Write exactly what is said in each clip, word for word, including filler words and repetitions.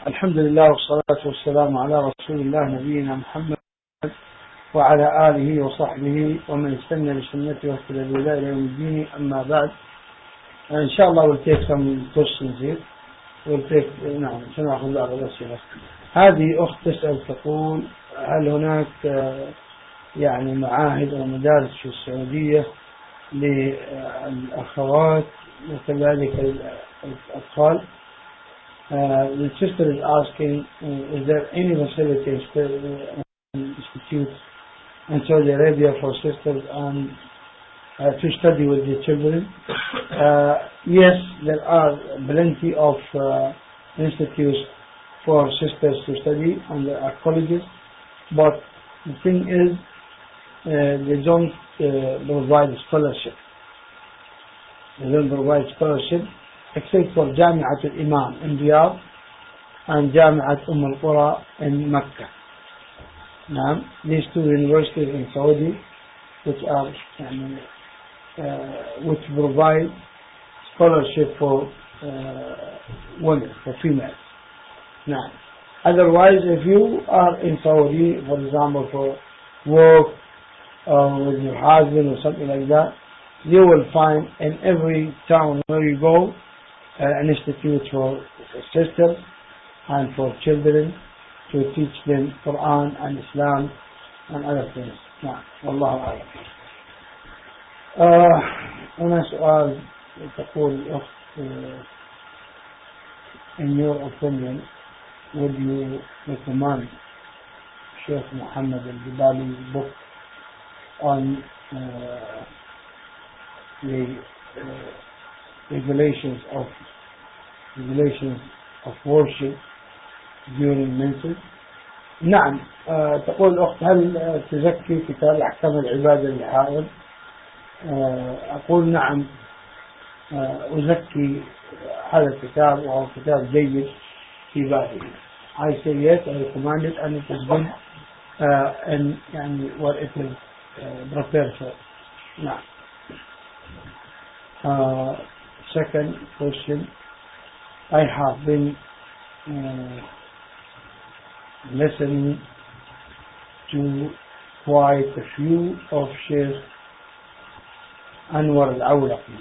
الحمد لله والصلاة والسلام على رسول الله نبينا محمد وعلى آله وصحبه ومن استنى بسنته واهتدى بهداه إلى يوم الدين. أما بعد, إن شاء الله we'll take some questions here. we'll take نعم سنأخذ بعض الأسئلة. هذه أخت تسأل تقول: هل هناك يعني معاهد أو مدارس في السعودية للأخوات وكذلك الأطفال؟ Uh, the sister is asking, uh, is there any facility institute in Saudi Arabia for sisters and uh, to study with the children? Uh, yes, there are plenty of uh, institutes for sisters to study, and there are colleges, but the thing is, uh, they don't uh, provide scholarship. They don't provide scholarship except for Jami'at al-Imam in Riyadh and Jami'at Umm al-Qura in Mecca. Now, these two universities in Saudi which are uh, which provide scholarship for uh, women, for females. Now, otherwise, if you are in Saudi, for example, for work or with your husband or something like that, you will find in every town where you go Uh, an institute for sisters and for children to teach them Quran and Islam and other things. نعم والله أعلم. هنا سؤال تقول الأخت: in your opinion, would you recommend Sheikh Muhammad al-Jibali's book on uh, the uh, regulations of regulations of worship during menses? نعم. أه تقول الأخت: هل تزكي كتاب أحكام العبادة للحائض؟ أه أقول نعم. أه أزكي هذا الكتاب وهو كتاب جيد في باله. I say yes, I recommend it, and it is good uh, and يعني what it is uh, prepared for. نعم. Uh, Second question: I have been uh, listening to quite a few of Sheikh Anwar al-Awlaqi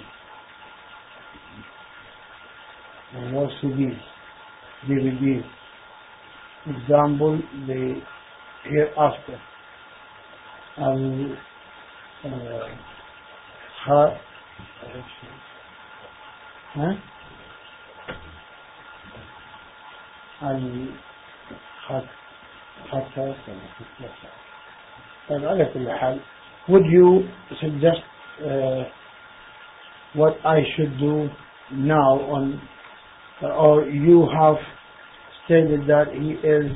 and C Ds, D V Ds. Example, the Hereafter, and uh, ها الخط خط طيب على كل حال, would you suggest uh, what I should do now on, or you have stated that he is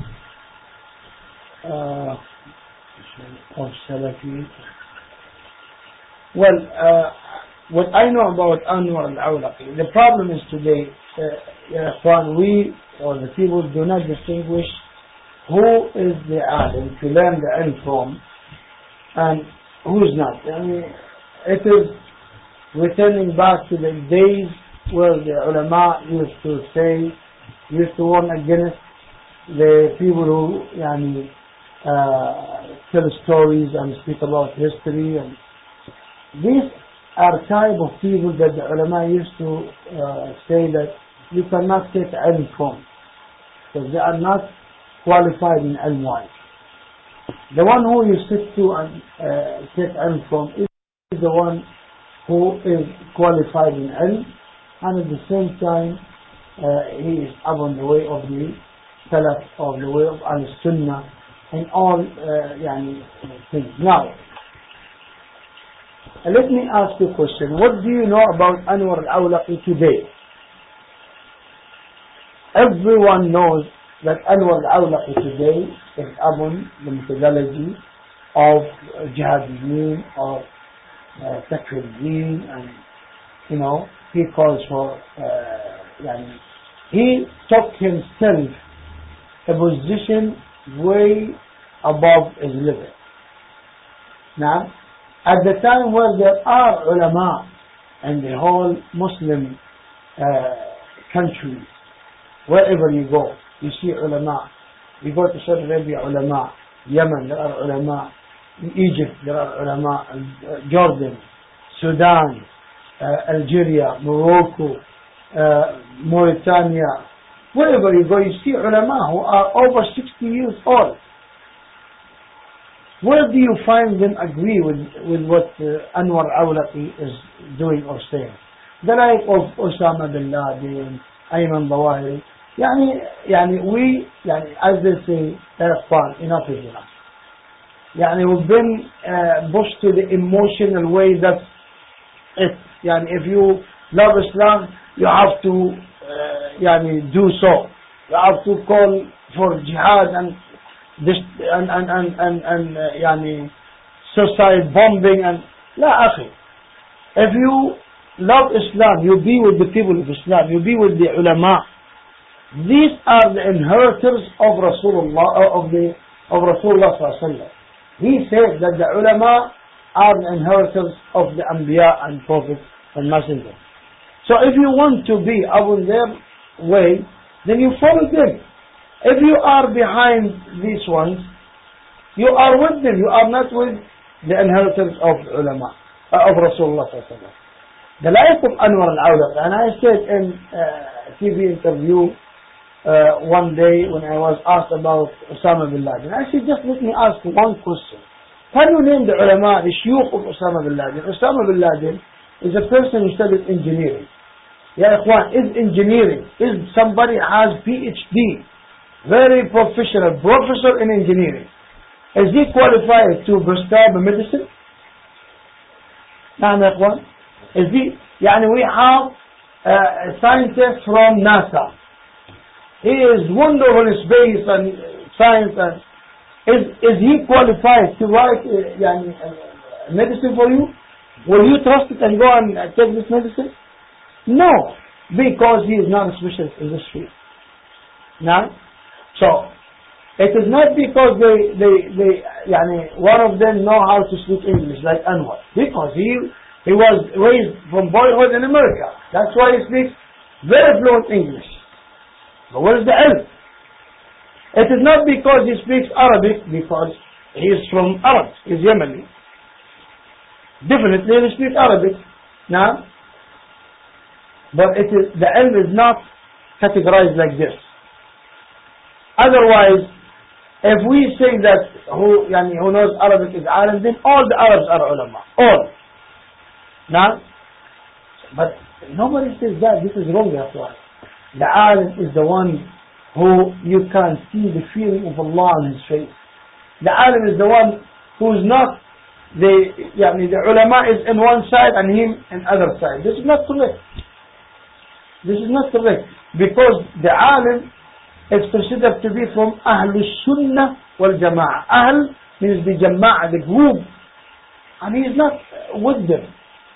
uh, of Salafi? Well, uh, what I know about Anwar al-Awlaqi, the problem is today, uh, we or the people do not distinguish who is the alim to learn the ilm from and who is not. I mean, it is returning back to the days where the ulama used to say, used to warn against the people who yani, uh, tell stories and speak about history, and these are type of people that the ulama used to uh, say that you cannot take ilm from, because they are not qualified in ilm wise. The one who you sit to and uh, take ilm from is the one who is qualified in ilm, and at the same time uh, he is upon the way of the salaf, of the way of al-sunnah and all uh, yani, things. Now, let me ask you a question. What do you know about Anwar al-Awlaqi today? Everyone knows that Anwar al-Awlaqi today is upon the methodology of Jihad-Deen or uh, Takfir-Deen, and you know, he calls for uh, yani, he took himself a position way above his level. Now, at the time where there are ulama in the whole Muslim uh, country, wherever you go, you see ulama. You go to Saudi Arabia, ulama. Yemen, there are ulama. In Egypt, there are ulama. Uh, Jordan, Sudan, uh, Algeria, Morocco, uh, Mauritania. Wherever you go, you see ulama who are over sixty years old. Where do you find them agree with, with what uh, Anwar Awlaqi is doing or saying? The like of Osama bin Laden, Ayman Zawahiri. Yani, yani we, yani, as they say, fine, enough is enough. Yani we've been uh, pushed to the emotional way that it, yani if you love Islam, you have to uh, yani do so. You have to call for jihad and this and and and and, and uh, yani suicide bombing and la akhi. If you love Islam, you be with the people of Islam, you be with the ulama. These are the inheritors of Rasulullah of the of Rasulullah sallallahu alaihi wasallam. He said that the ulama are the inheritors of the Anbiya and Prophets and Messengers. So if you want to be upon their way, then you follow them. If you are behind these ones, you are with them. You are not with the inheritors of ulama, uh, of Rasulullah sallallahu alaihi wasallam. The life of Anwar al-Awlaqi, and I said in a uh, T V interview uh, one day when I was asked about Osama bin Laden, I said, just let me ask one question. Can you name the ulama, the shuyukh of Osama bin Laden? Osama bin Laden is a person who studied engineering. Ya ikhwan, is engineering, is somebody has P H D, very professional, professor in engineering. Is he qualified to prescribe medicine? نعم يا إخوان. Is he, يعني we have uh, a scientist from NASA. He is wonderful in space and science. And is is he qualified to write uh, يعني, uh, medicine for you? Will you trust it and go and uh, take this medicine? No, because he is not a specialist in this field. Now, so it is not because they they they يعني, one of them know how to speak English like Anwar, because he he was raised from boyhood in America. That's why he speaks very fluent English. But where is the ilm? It is not because he speaks Arabic, because he is from Arab, he is Yemeni. Definitely he speaks Arabic. Now, but it is, the ilm is not categorized like this. Otherwise, if we say that who, yani, who knows Arabic is alim, then all the Arabs are ulama. All. Now, but nobody says that. This is wrong, therefore. The alim is the one who you can see the feeling of Allah on his face. The alim is the one who is not the, yani, the ulama is in one side and him in other side. This is not correct. This is not correct. Because the alim is considered to be from Ahlul Sunnah wal Jama'ah. Ahl means the Jama'ah, the group. And he is not with them.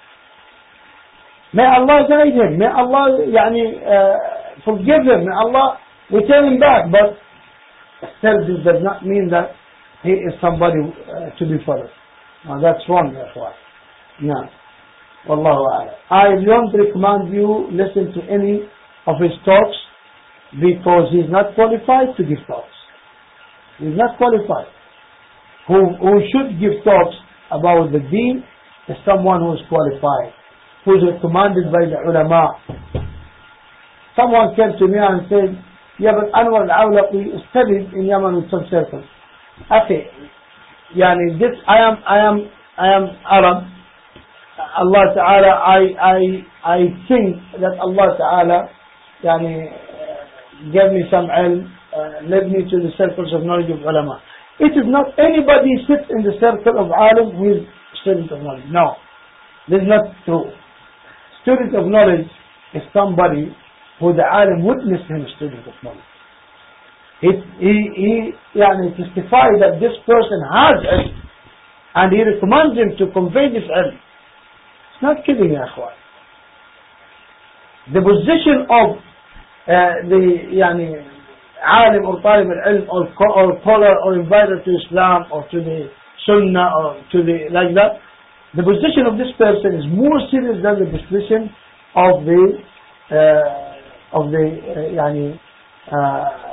May Allah guide him. May Allah yani, uh, forgive him. May Allah return him back. But still this does not mean that he is somebody uh, to be followed. Now that's wrong, therefore. No. Wallahu a'lam. I don't recommend you listen to any of his talks, because he is not qualified to give talks. He is not qualified. Who, who should give talks about the deen is someone who is qualified, who is recommended by the ulama. Someone came to me and said, yeah, but Anwar al-Awlaqi studied in Yemen with some circles. Okay, yani this, I am, I am, I am Arab. Allah Ta'ala, I, I, I think that Allah Ta'ala, yani, gave me some ilm, uh, led me to the circles of knowledge of ulama. It is not anybody sits in the circle of alim who is student of knowledge. No, this is not true. Student of knowledge is somebody who the alim witnessed him student of knowledge. He, he, he yani, testified that this person has ilm, and he recommends him to convey this ilm. It's not kidding, ya akhwan. The position of Uh, the yani, alim or talib al-ilm or, or caller or invited to Islam or to the Sunnah or to the like that, the position of this person is more serious than the position of the uh, of the uh, yani, uh,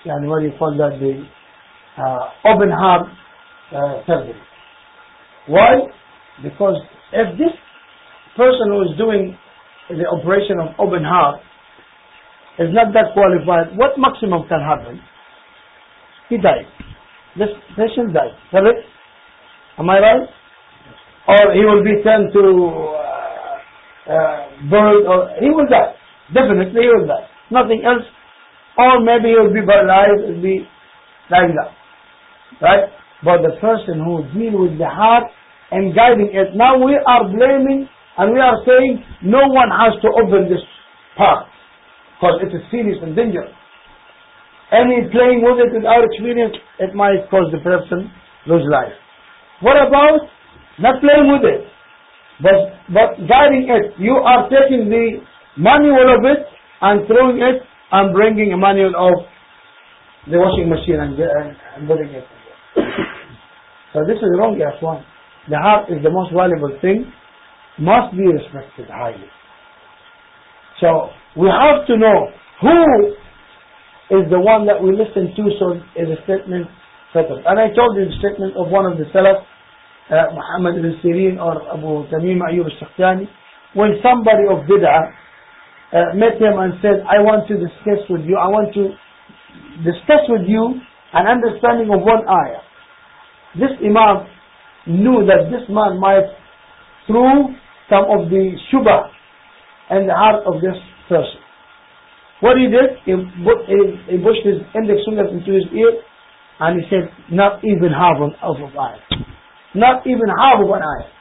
يعني what do you call that, the uh, open heart uh, surgery. Why? Because if this person who is doing the operation of open heart is not that qualified, what maximum can happen? He dies. This patient dies. Correct? Am I right? Or he will be turned to uh, uh, bird, or he will die. Definitely he will die. Nothing else. Or maybe he will be paralyzed, it will be like that. Right? But the person who deal with the heart and guiding it, now we are blaming and we are saying no one has to open this part because it is serious and dangerous. Any playing with it without experience, it might cause the person lose life. What about not playing with it, but, but guiding it? You are taking the manual of it and throwing it and bringing a manual of the washing machine and, and, and putting it. So this is wrong, yes, one. The heart is the most valuable thing, must be respected highly. So we have to know who is the one that we listen to, so is a statement settled. And I told you the statement of one of the Salaf, uh, Muhammad ibn Sirin or Abu Tamim Ayyub al-Sakhtani, when somebody of Bid'ah uh, met him and said, I want to discuss with you, I want to discuss with you an understanding of one ayah. This Imam knew that this man might throw some of the shubha in the heart of this person. What he did, he, put, he, he pushed his index finger into his ear and he said, not even half of, of an ayah. Not even half of an ayah.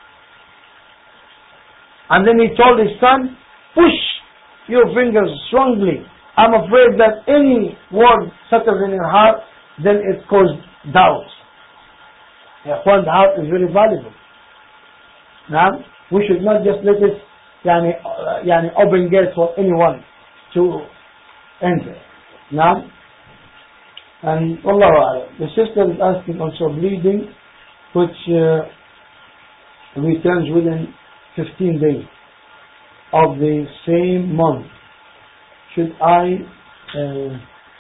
And then he told his son, push your fingers strongly. I'm afraid that any word settles in your heart, then it causes doubt. One, the heart is very valuable. Now, we should not just let it yani, uh, yani open gates for anyone to enter. Now, and Wallahu A'lam. The sister is asking also bleeding, which uh, returns within fifteen days of the same month. Should I uh,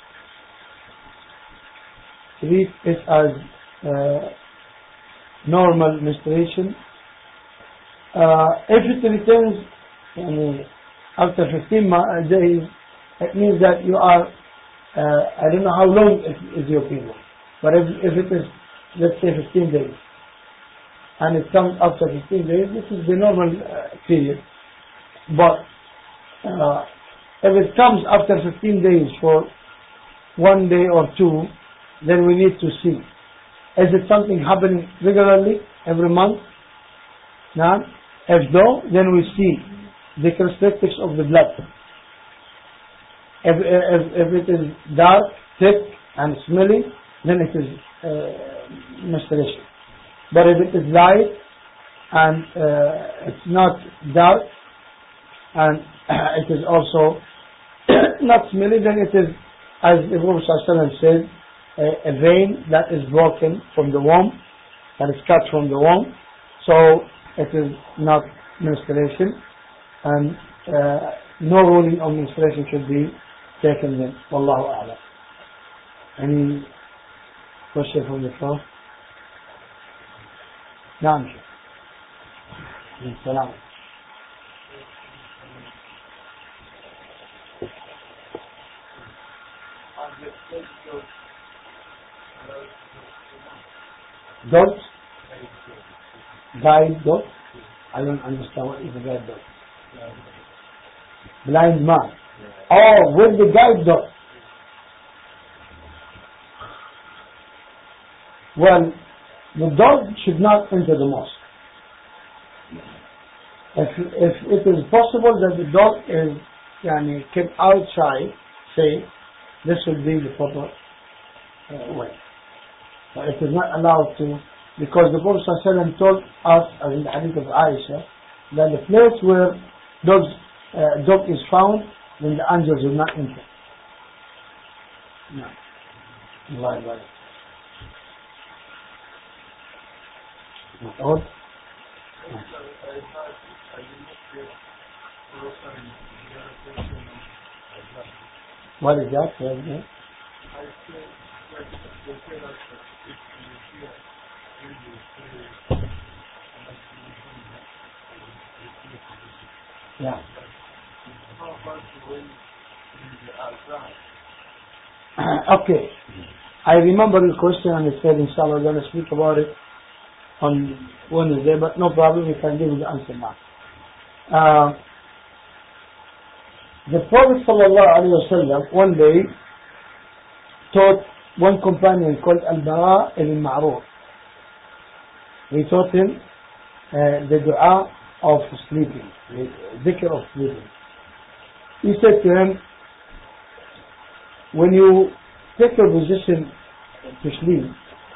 treat it as uh, normal menstruation? Uh, if it returns um, after fifteen days, it means that you are, uh, I don't know how long is your period, but if, if it is, let's say fifteen days, and it comes after fifteen days, this is the normal uh, period. But uh, if it comes after fifteen days for one day or two, then we need to see. Is it something happening regularly, every month? Now, if no, then we see the characteristics of the blood. If, if, if it is dark, thick, and smelly, then it is uh, menstruation. But if it is light, and uh, it's not dark, and it is also not smelly, then it is, as the Prophet ﷺ said, a, a vein that is broken from the womb, that is cut from the womb. So it is not menstruation, and uh, no ruling on menstruation should be taken then. Wallahu a'lam. Any question from the floor? نعم. السلام. Dot? Guide dot? I don't understand what is a guide dot. Blind man. Oh, with the guide dot. Well, the dog should not enter the mosque. If, if it is possible that the dog is yani, kept outside, say, this would be the proper uh, way. But it is not allowed to, because the Prophet ﷺ told us, as in the hadith of Aisha, that the place where dogs, uh, dog is found, then the angels will not enter. No. Allah Allah. Or? What is that? What is that? Yeah. Okay. I remember the question and I said, inshallah, we're going to speak about it on Wednesday, but no problem, we can give you the answer now. Uh, the Prophet ﷺ one day taught one companion called Al-Bara ibn Ma'ruf. He taught him uh, the dua of sleeping, the dhikr of sleeping. He said to him, when you take your position to sleep,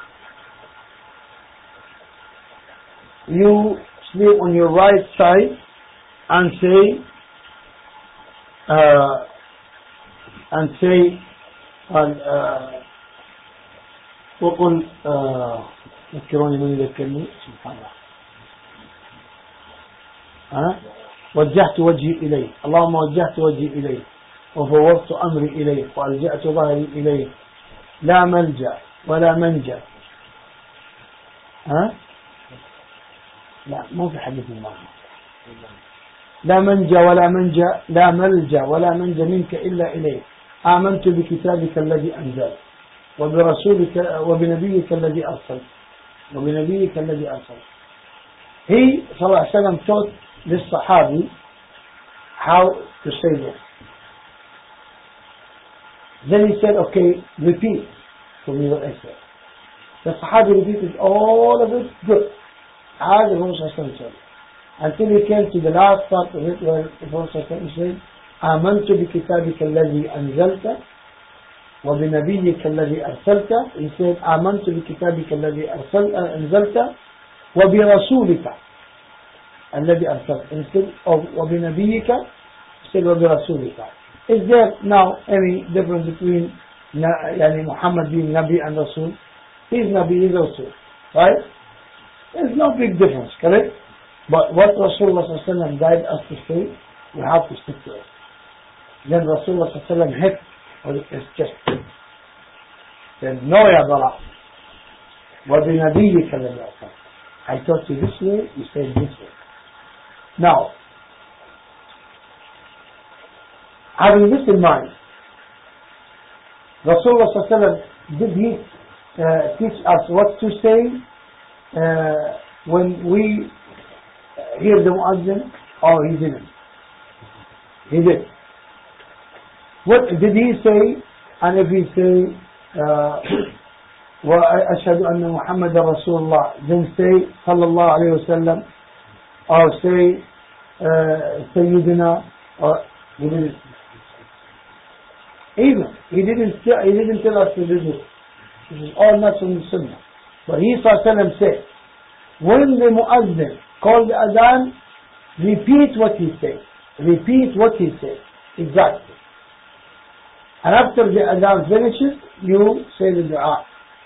you sleep on your right side and say, uh, and say, وقل ذكروني من يذكرني سبحان الله ها وجهت وجهي إليه اللهم وجهت وجهي إليه وفوضت أمري إليه وألجأت ظهري إليه لا ملجأ ولا منجا ها لا مو في حديث المعنى لا منجا ولا منجا لا ملجأ ولا منجا منك إلا إليه آمنت بكتابك الذي أنزل وبرسولك وبنبيك الذي أرسل وبنبيك الذي أرسل. He صلى الله عليه وسلم taught this Sahabi how to say this. Then he said, okay, repeat for me what I said. The Sahabi repeated all of it good, as the Prophet said, until he came to the last part of it where the Prophet said, آمنت بكتابك الذي أنزلت وبنبيك الذي أرسلت. He said, آمنت بكتابك الذي أرسلت أنزلت وبرسولك الذي أرسلت. Instead of وبنبيك, he said وبرسولك. Is there now any difference between يعني Muhammad being Nabi and Rasul? He is Nabi, he is Rasul, right? There's no big difference, correct? But what Rasulullah sallallahu alaihi wasallam guided us to say, we have to stick to it. Then Rasulullah sallallahu alaihi wasallam hit on his chest. Then, no ya bara. وَبِنَبِيِّكَ الَّذِي أَرْسَلْتَ. I taught you this way, you said this way. Now, having this in mind, Rasulullah sallallahu alaihi wasallam, did he uh, teach us what to say uh, when we hear the muazzin, or he didn't? He did. What did he say? And if he say, وَأَشْهَدُ أَنَّ مُحَمَّدًا رَسُولُ اللَّهِ, then say, صلى الله عليه وسلم, or say, Sayyidina, or he didn't. Even, he didn't, he didn't tell us to do this. This is all not from the Sunnah. But he sallallahu alayhi wa sallam said, when the muazzin called the adhan, repeat what he said. Repeat what he said. Exactly. And after the adhan finishes, you say the dua.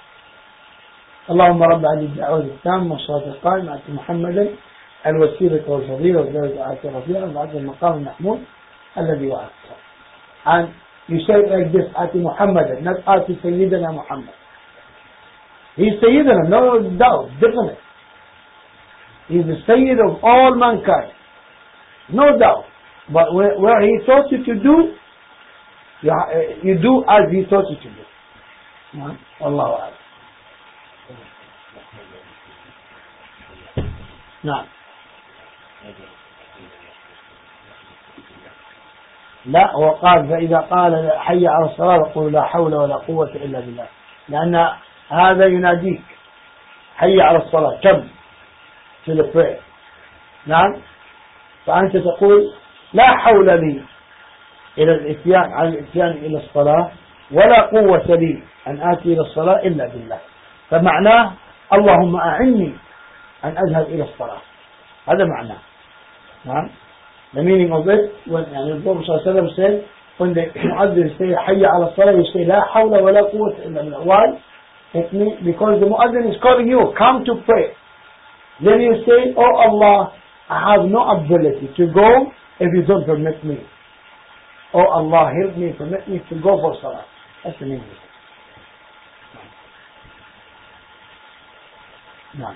اللهم رب هذه الدعوة التامة والصلاة القائمة آت محمدا الوسيلة والفضيلة والدرجة الرفيعة وبعد المقام المحمود الذي وعدته. And you say it like this, آت محمدا, not آت سيدنا محمد. He is Sayyidina, no doubt, definite. He is the Sayyid of all mankind, no doubt. But where, where he taught you to do, you, you do as he taught you to do. Wallahu a'lam. نعم. لا وقال فإذا قال حي على الصلاة وقول لا حول ولا قوة إلا بالله، لأن هذا يناديك حي على الصلاة كم to the prayer. نعم. فأنت تقول لا حول لي إلى الإتيان على الإتيان إلى الصلاة ولا قوة لي أن آتي إلى الصلاة إلا بالله. فمعناه اللهم أعني أن أذهب إلى الصلاة. هذا معناه. نعم. The meaning of it, when يعني النبي صلى الله عليه وسلم said, when the muazzin say حي على الصلاة, you say لا حول ولا قوة إلا بالله. Why? It means because the muazzin is calling you, come to pray. Then you say, oh Allah, I have no ability to go if you don't permit me. Oh Allah, help me, permit me to go for salah. That's the meaning. نعم.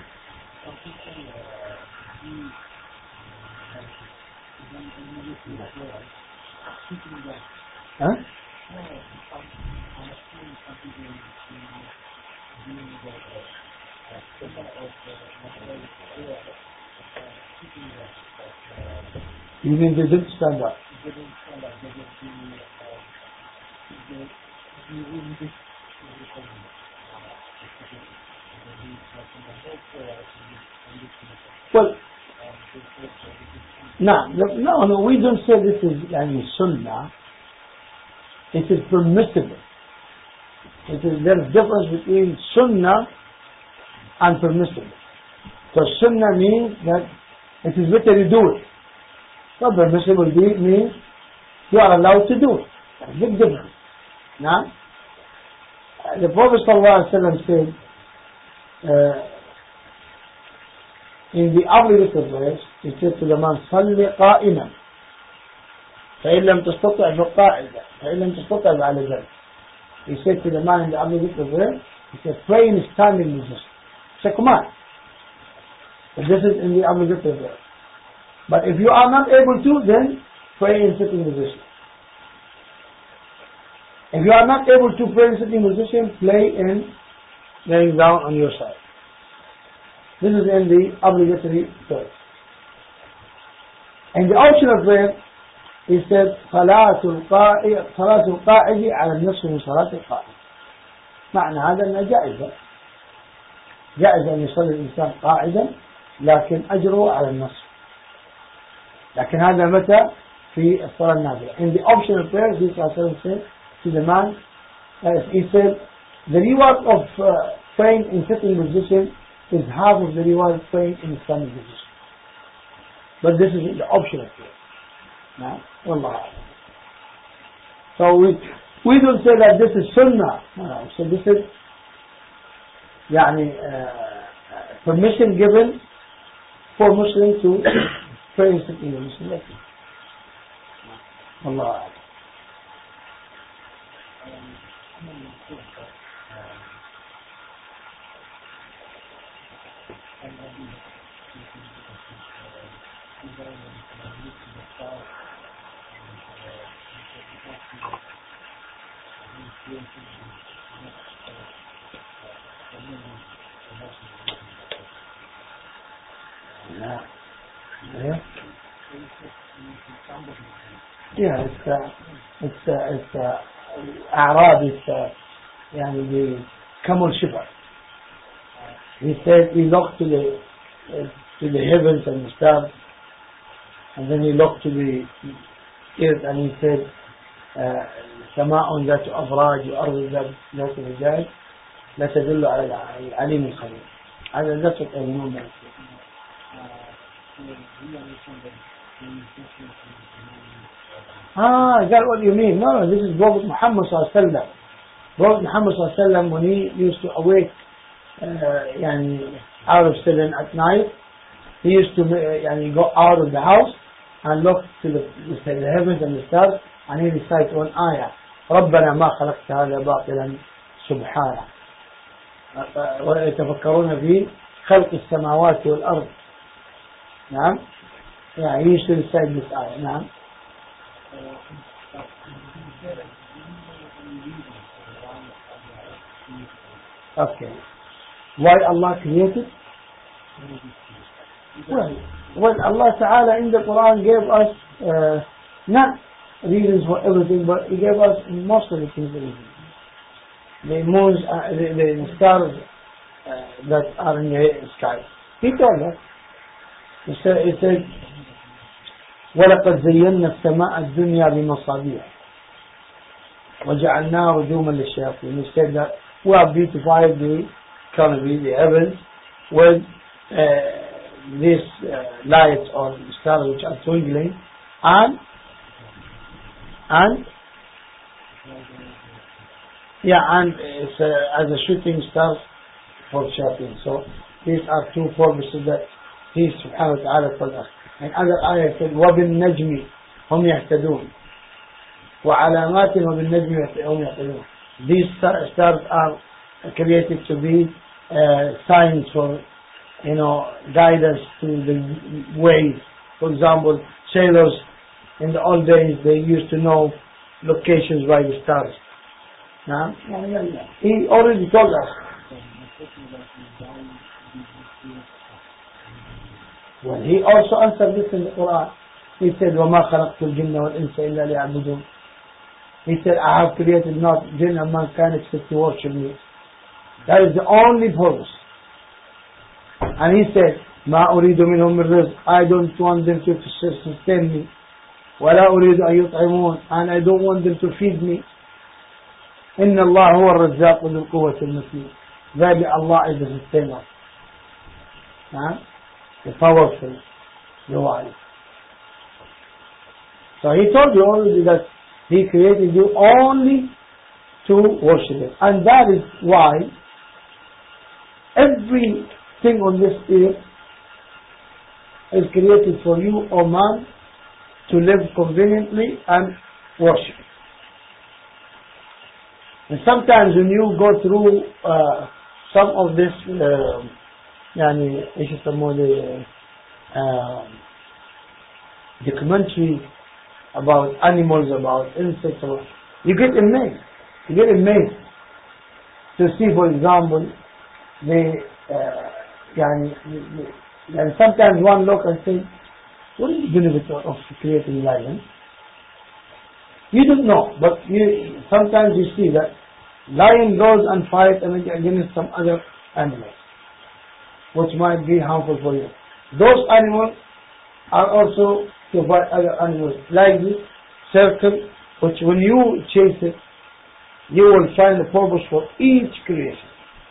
ها؟ You mean they didn't stand up? Well, no, no, no, we don't say this is yani, sunnah. It is permissible. It is, there is difference between sunnah and permissible. So sunnah means that it is better you do it. So permissible means you are allowed to do it. That's a big difference. Now, the Prophet ﷺ said uh, in the obligated verse, he said to the man, صَلِّ قَائِمًا فَإِن لَمْ تَسْتَطِعْ فَقَاعِدًا فَإِن لَمْ تَسْتَطِعْ فَعَلَى ذَلِكَ. He said to the man in the obligated verse, he said, pray in standing position. It's a command. But this is in the obligated verse. But if you are not able to, then pray in sitting position. If you are not able to pray in sitting position, play in laying down on your side. This is in the obligatory prayer. In the optional prayer, he said, صلاة القائد صلاة القائد على النصف من صلاة القائد. معنى هذا أنها جائزة. جائزة أن يصلي الإنسان قاعدا، لكن أجره على النصف. لكن هذا متى في الصلاة النافلة. In the optional prayer, Jesus said to the man, uh, he said, the reward of uh, praying in sitting position is half of the reward of praying in standing position. But this is the optional prayer. Now, Allah. So we we don't say that this is sunnah. No, so this is يعني, uh, permission given for Muslims to pray in sitting position. Allah. Yeah. Yeah. Yeah, it's uh, it's uh, it's uh, أعراب, it's uh, يعني the camel shepherd. He said he looked to the uh, to the heavens and the stars, and then he looked to the earth and he said, سماء ذات أبراج وأرض ذات رجال لا تدل على العليم الخبير. هذا ذات الأمور. Ah, is that what you mean? No, no, this is Prophet Muhammad sallallahu alaihi wasallam. Prophet Muhammad sallallahu alaihi wasallam, when he used to awake uh, يعني, out of sleep at night, he used to uh, يعني, go out of the house and look to the, the heavens and the stars, and he recited one ayah, ربنا ما خلقت هذا باطلا سبحانه ويتفكرون في خلق السماوات والأرض. نعم. Yeah, he used to recite this ayah. نعم. Okay. Why Allah created? Well, well, Allah Ta'ala in the Quran gave us uh, not reasons for everything, but He gave us most of the things. The moons, uh, the, the stars uh, that are in the sky. He told us. He said, he said وَلَقَدْ زَيَّنَّا السَّمَاءَ الدُّنْيَا بِمَصَابِيحَ وَجَعَلْنَاهَا رُجُومًا لِلشَّيَاطِينِ. He said that we have beautified the canopy, the heavens, with uh, these uh, lights or stars which are twinkling, and and yeah, and it's uh, as a shooting stars for shayateen. So these are two purposes that He subhanahu wa ta'ala told us. And other ayah said, وَبِالنَّجْمِ هُمْ يَهْتَدُونَ وَعَلَامَاتٍ وَبِالنَّجْمِ هُمْ يَهْتَدُونَ. These stars are created to be uh, signs for you know, guide us to the way. For example, sailors in the old days, they used to know locations by the stars. Nah? He already told us. Well, he also answered this in the Quran. He said, وَمَا خَلَقْتُ الْجِنَّ وَالْإِنسَ إِلَّا لِيَعْبُدُونَ. He said, I have created not jinn and mankind except to worship me. That is the only purpose. And he said, مَا أُرِيدُ مِنْهُمْ مِنْ رِزْقٍ. I don't want them to sustain me. وَلَا أُرِيدُ أَن يُطْعِمُونَ. And I don't want them to feed me. إِنَّ اللَّهَ هُوَ الرَّزَّاقُ ذُو الْقُوَّةِ الْمَتِينُ. Verily Allah is the sustainer. Huh? The powerful, the wise. So he told you already that he created you only to worship Him. And that is why everything on this earth is created for you, O man, to live conveniently and worship. And sometimes when you go through uh, some of this uh, يعني ايش يسمونه uh, documentary about animals, about insects, about, you get amazed. You get amazed to see, for example, the uh, يعني, and sometimes one look and say, what is the benefit of creating lions? You don't know, but you, sometimes you see that lion goes and fights against some other animals, which might be harmful for you. Those animals are also to fight other animals. Like this circle, which when you chase it, you will find a purpose for each creation.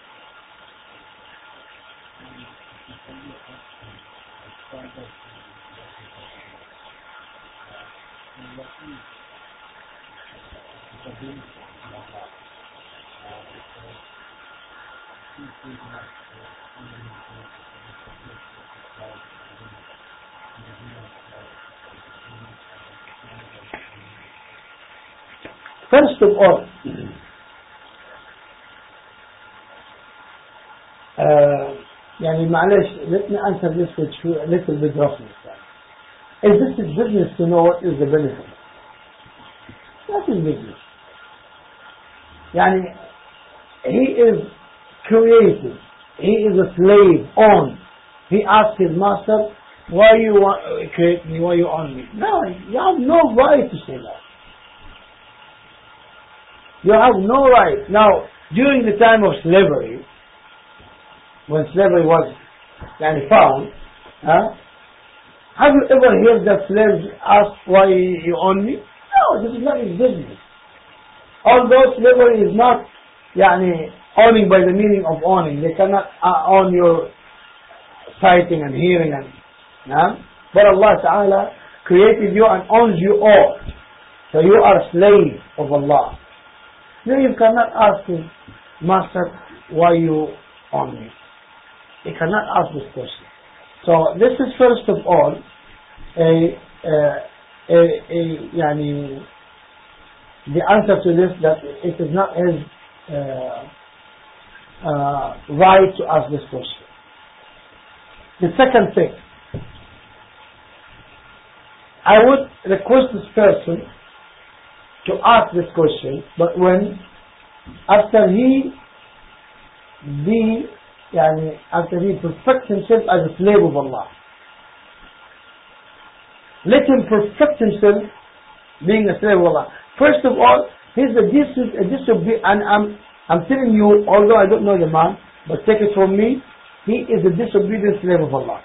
First of all, uh, يعني معلش, let me answer this with a little bit roughly. Is this his business to know what is the benefit? That's his business. يعني, he is created. He is a slave, owned. He asks his master, why you want to create me, why you own me? No, you have no right to say that. You have no right. Now, during the time of slavery, when slavery was yani, found, huh, have you ever heard that slaves ask why you own me? No, this is not his business. Although slavery is not yani, owning by the meaning of owning. They cannot uh, own your sighting and hearing. And, huh? But Allah Ta'ala created you and owns you all. So you are a slave of Allah. No, you cannot ask him, Master, why you own me? You cannot ask this question. So this is first of all a, a, a, a yani, the answer to this, that it is not his uh, uh, right to ask this question. The second thing, I would request this person to ask this question, but when after he be yani, after he perfects himself as a slave of Allah, let him perfect himself being a slave of Allah. First of all, he's a decent, a disobedient, and I'm I'm telling you, although I don't know the man, but take it from me, he is a disobedient slave of Allah.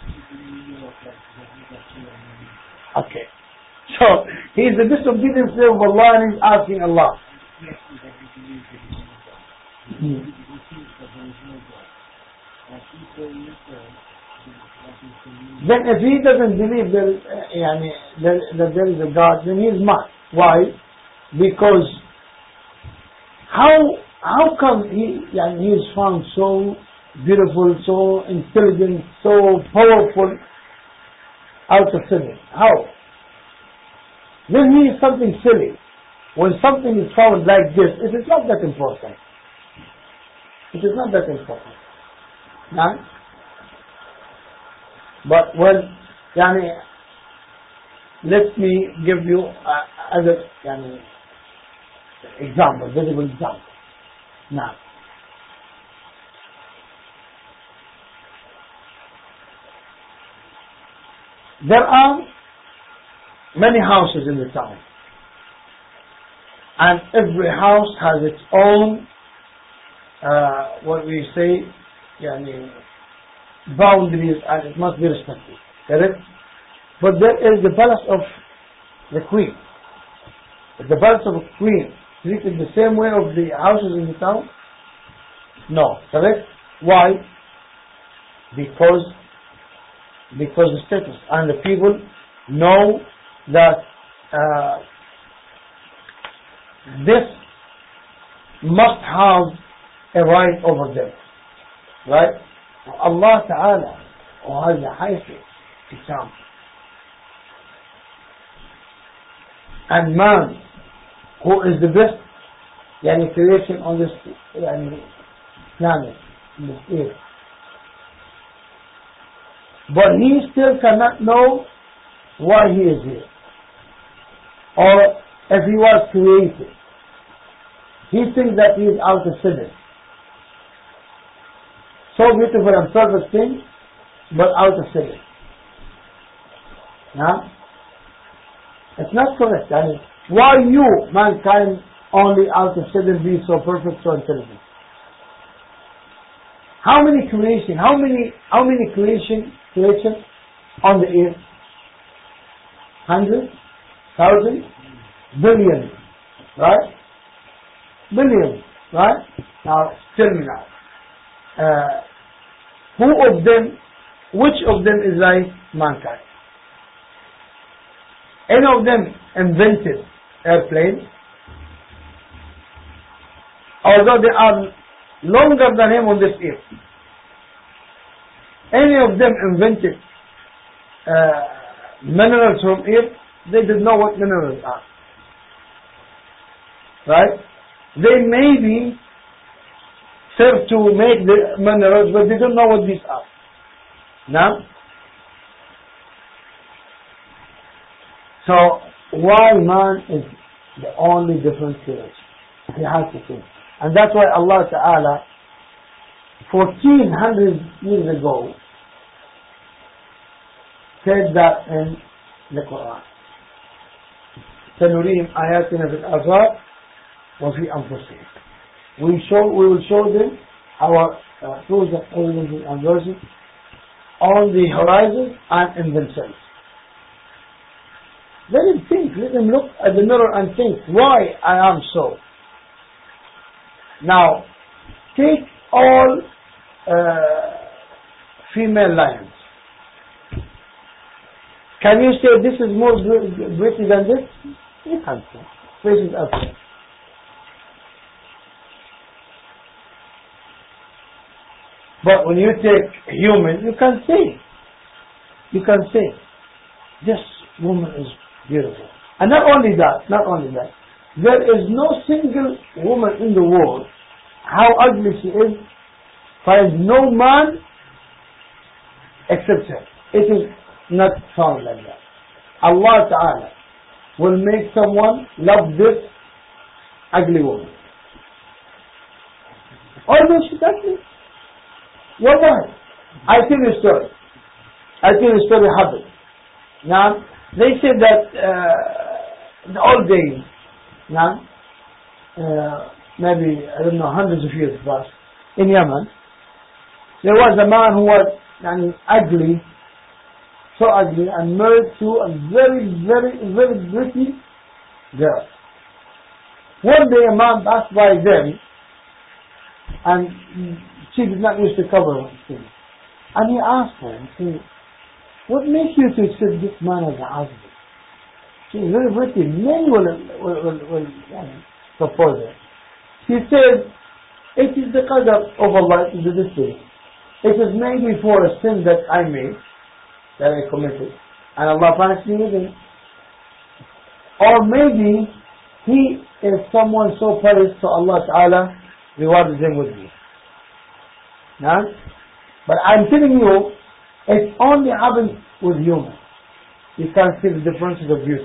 Okay. So, he is a disobedient slave of Allah and he's asking Allah. Hmm. Then if he doesn't believe that, uh, yani, that, that there is a God, then he is mad. Why? Because how how come he yani, he is found so beautiful, so intelligent, so powerful out of sin? How? Then he is something silly. When something is found like this, it is not that important. It is not that important. Huh? But well, يعني, let me give you uh, other يعني, example, visible example. Now, there are many houses in the town, and every house has its own uh, what we say يعني, boundaries, and it must be respected. Correct? But there is the palace of the queen. Is the palace of the queen treated the same way of the houses in the town? No. Correct? Why? Because because the status and the people know that uh, this must have a right over them. Right? Allah Ta'ala has a high example. And man, who is the best yani, creation on this yani, planet, in this earth. But he still cannot know why he is here, or if he was created. He thinks that he is out of sin. So beautiful and perfect thing, but out of sin. Now, it's not correct. I mean, why you, mankind, only out of sin be so perfect, so intelligent? How many creation? How many? How many creation? Creation on the earth? Hundreds, thousands, billions, right? Billions, right? Now, tell me now. Uh, who of them? Which of them is like mankind? Any of them invented airplanes? Although they are longer than him on this earth. Any of them invented uh, minerals from earth? They didn't know what minerals are. Right? They maybe serve to make the minerals, but they don't know what these are. Now, so why man is the only different creation? He has to think. And that's why Allah Ta'ala, fourteen hundred years ago, said that in the Quran. سَنُرِيهِمْ آيَاتِنَا فِي الْآفَاقِ وَفِي أَنفُسِهِمْ. We show, we will show them our uh, proofs of evidence and verses on the horizon and in themselves. Let him think, let him look at the mirror and think, why I am so. Now, take all uh, female lions. Can you say this is more pretty than this? You can't say. This is ugly. But when you take human, you can say, you can say, this woman is beautiful. And not only that, not only that, there is no single woman in the world, how ugly she is, finds no man except her. It is not found like that. Allah Ta'ala will make someone love this ugly woman. Although she's ugly. Wallahi. I tell you a story. I tell you a story happened. Now, they said that uh, in the old days, now, uh, maybe, I don't know, hundreds of years past, in Yemen, there was a man who was I mean, ugly, so ugly, and married to a very, very, very pretty girl. One day a man passed by them, and she did not wish to cover her skin. And he asked her, and said, what makes you to accept this man as a husband? She is very pretty. Many will, will, will, will uh, propose her. She said, it is the qadr of Allah, it is the destiny. It is maybe for a sin that I made, that I committed, and Allah punished me with it. Or maybe he is someone so pious, so Allah Ta'ala rewards him with me. Now, but I'm telling you It only happens with humans. You can't see the differences of beauty.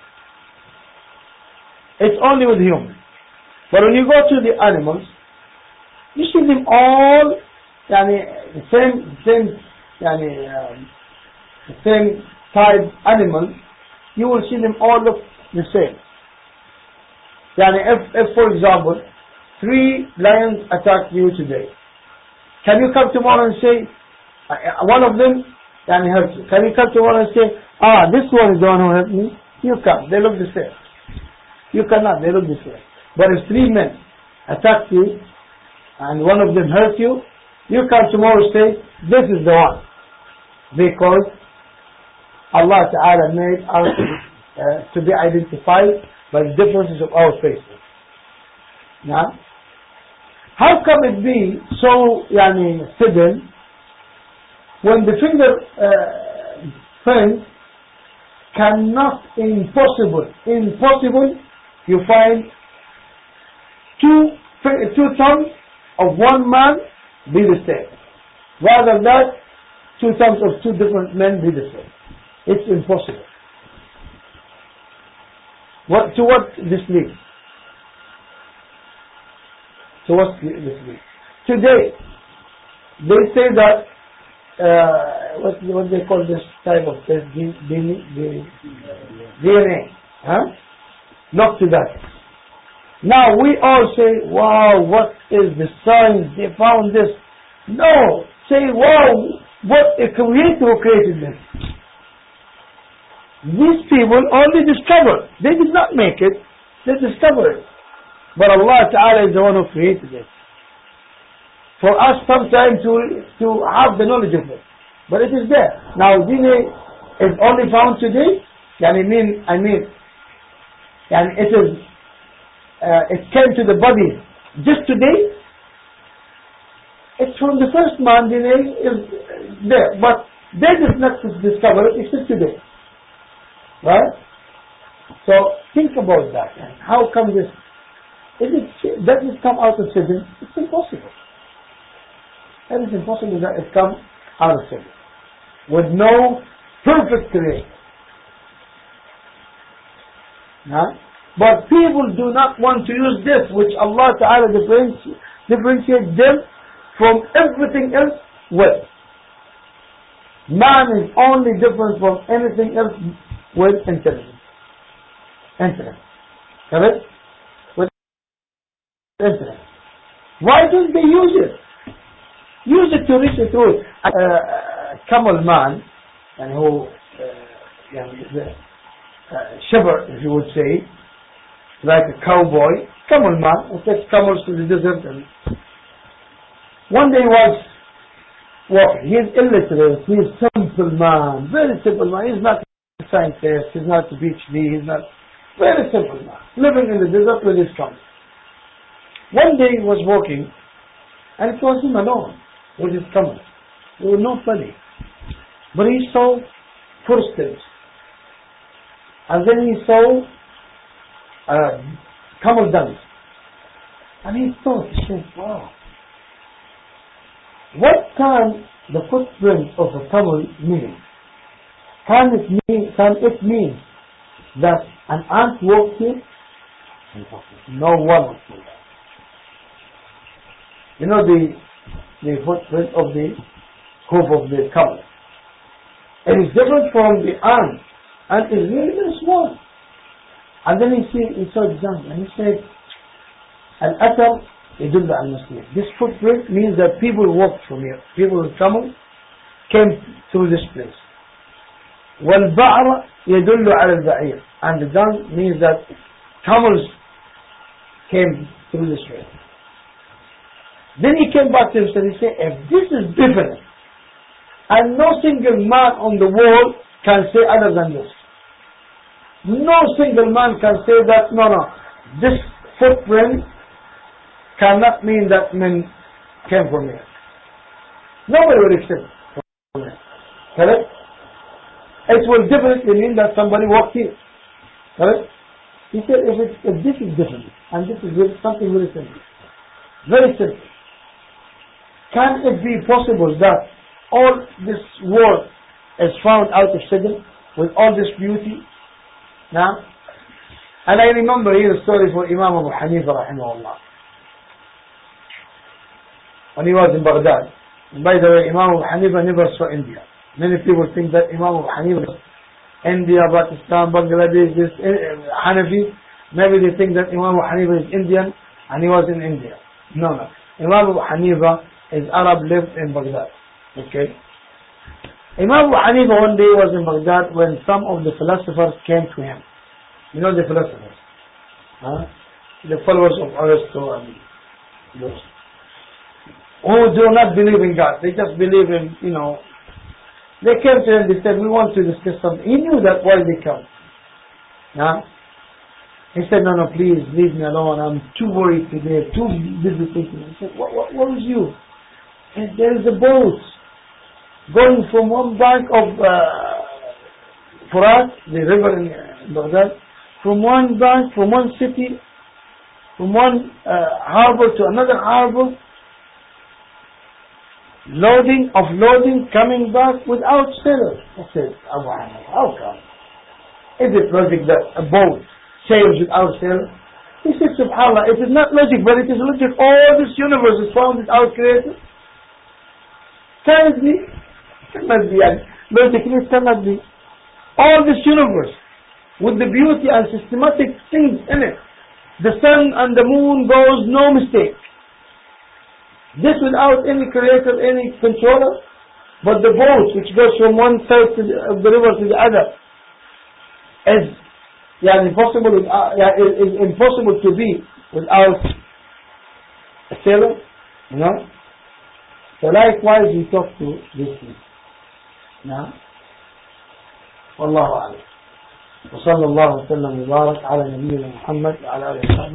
It's only with humans. But when you go to the animals, you see them all, yani, the same, same, yani, um, the same type animal. You will see them all look the same. Yani, if, if for example, three lions attack you today, can you come tomorrow and say, uh, one of them yani, hurt you? Can you come tomorrow and say, ah, this one is the one who hurt me? You can't. They look the same. You cannot. They look the same. But if three men attack you and one of them hurt you, you can tomorrow say, this is the one. Because Allah Ta'ala made us uh, to be identified by the differences of our faces. Now, how come it be so yani, hidden when the finger uh, print cannot, impossible, impossible, you find two, two thumbs of one man be the same. Rather than two thumbs of two different men be the same. It's impossible. What, to what this leads? To what this leads? Today, they say that, uh, what, what they call this type of test, D N A, huh? Not to that. Now we all say, wow, what is the science? They found this. No, say, wow, what a creator who created this. These people only discovered. They did not make it. They discovered it. But Allah Ta'ala is the one who created it. For us sometimes to, to have the knowledge of it. But it is there. Now D N A is only found today. I mean, I mean, and it is, uh, it came to the body just today. It's from the first man, D N A is there, but they did not discover it except today, right? So think about that. How come this? Is it, does it come out of seven? It's impossible. It is impossible that it comes out of seven with no perfect creator. Huh? But people do not want to use this, which Allah Ta'ala differentiates differentiate them from everything else with. Man is only different from anything else with intelligence. Intellect. Correct? With intellect. Why don't they use it? Use it to reach the truth. A uh, camel man, and who, uh, yeah, the, Uh, shepherd, if you would say, like a cowboy, camel man, who takes camels to the desert. And one day he was walking. He is illiterate. He is simple man, very simple man. He's not a scientist. He's not a PhD. He's not very simple man, living in the desert with his camel. One day he was walking, and it was him alone with his camel. There was nobody, but he saw footsteps. And then he saw uh, camel dung. And he thought, he said, wow, what can the footprint of a camel mean? Can it mean, can it mean that an ant walked here? No one would say that. You know the, the footprint of the hoof of the camel. It is different from the ant. And it's really very small. And then he, see, he saw the dung and he said, Al-Athar يدل على المسير. This footprint means that people walked from here. People with camel came through this place. وَالْبَعْرَ يدل على البعير. And the dung means that camels came through this way. Then he came back to himself and he said, if this is different, and no single man on the world can say other than this. No single man can say that, no, no, this footprint cannot mean that men came from here. Nobody will accept from here. Correct? It will definitely mean that somebody walked here. Correct? He said, if, it, if this is different, and this is something very simple, very simple, can it be possible that all this world is found out of Sidr with all this beauty? Now, and I remember here a story for Imam Abu Hanifa rahimahullah. When he was in Baghdad. And by the way, Imam Abu Hanifa never saw India. Many people think that Imam Abu Hanifa is India, Pakistan, Bangladesh, this uh, Hanafi. Maybe they think that Imam Abu Hanifa is Indian and he was in India. No, no. Imam Abu Hanifa is Arab, lived in Baghdad. Okay? Imam Abu Hanifa one day was in Baghdad when some of the philosophers came to him. You know the philosophers? Huh? The followers of Aristotle and those who do not believe in God. They just believe in, you know. They came to him, they said, we want to discuss something. He knew that why they come. Huh? He said, no, no, please, leave me alone. I'm too worried today, too busy thinking. He said, what, what, what was you? He said, there is a boat going from one bank of uh, Furat, the river in uh, Baghdad, from one bank, from one city, from one uh, harbor to another harbor, loading, offloading, coming back without sailors. I said, Abu Hanifa, how come? Is it logic that a boat sails without sailors? He said, subhanAllah, it is not logic, but it is logic. All this universe is found without creator. Can it be? Cannot be. Logically, it cannot be. All this universe, with the beauty and systematic things in it, the sun and the moon goes no mistake. This without any creator, any controller, but the boat which goes from one side to the, of the river to the other is, yeah, impossible, uh, yeah, is, is impossible to be without a sailor, you know. So likewise we talk to this thing. Now, والله أعلم وصلى الله وسلم وبارك على نبينا محمد وعلى آله وصحبه